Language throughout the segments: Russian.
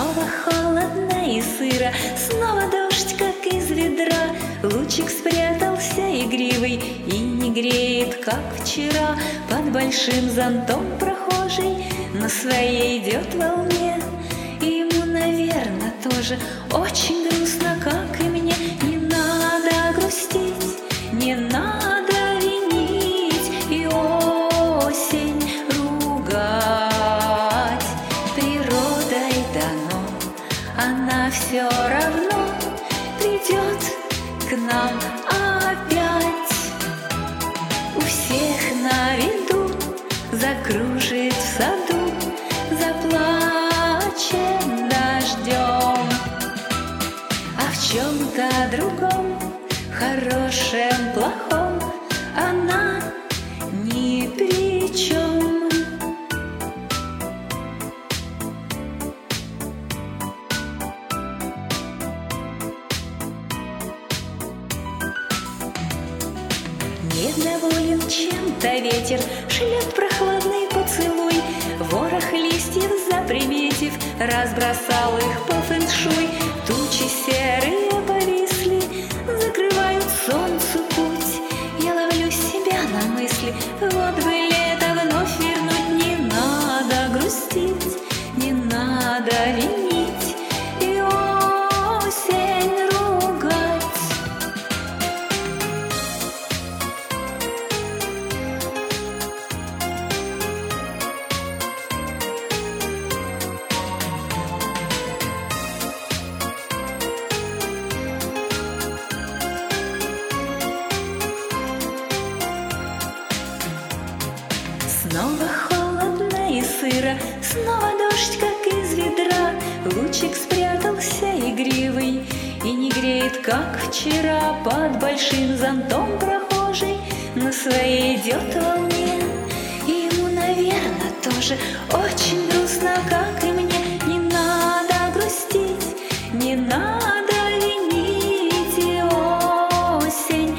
Снова холодно и сыро, снова дождь, как из ведра. Лучик спрятался игривый и не греет, как вчера. Под большим зонтом прохожий на своей идет волне. И ему, наверное, тоже очень грустно, как и мне. Не надо грустить, не надо винить и осень ругать. Природой дано, она все равно придет к нам опять. У всех на виду закружит в саду, заплачет дождем. А в чем-то другом, хорошем, плохом, она ни при чем. Недоволен чем-то ветер, шлет прохладный поцелуй. Ворох листьев заприметив, разбросал их по фэншуй. Тучи серые повисли, закрывают солнцу путь. Я ловлю себя на мысли, вот бы лето вновь вернуть. Не надо грустить, не надо винить и осень ругать. Снова холодно и сыро, снова дождь, как из ведра. Лучик спрятался игривый и не греет, как вчера. Под большим зонтом прохожий на своей идет волне. И ему, наверное, тоже очень грустно, как и мне. Не надо грустить, не надо винить и осень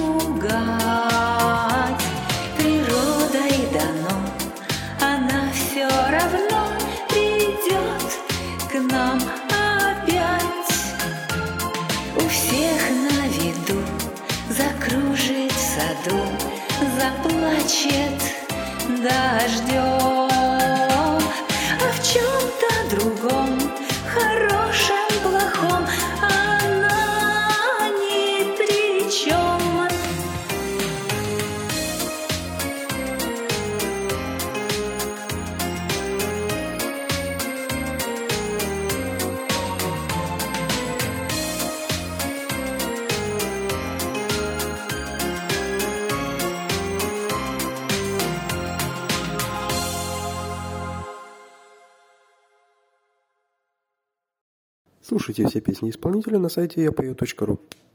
ругать. Природой дано, она все равно придет к нам опять. У всех на виду закружит в саду, заплачет дождем. А в чем-то другом, хорошем, плохом, она ни при чем. Слушайте все песни исполнителя на сайте yapою.ru.